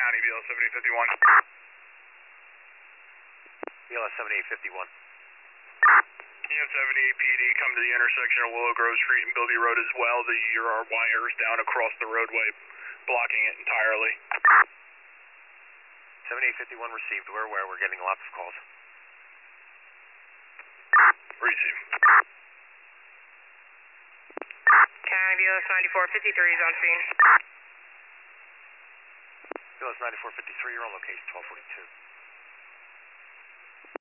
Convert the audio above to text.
County, BL 7851. BLS 7851. EM 78 PD, come to the intersection of Willow Grove Street and Bilby Road as well. There are wires down across the roadway, blocking it entirely. 7851 received. We're aware. We're getting lots of calls. Receive. County, BLS 9453 is on scene. BLS 9453, you're on location 1242.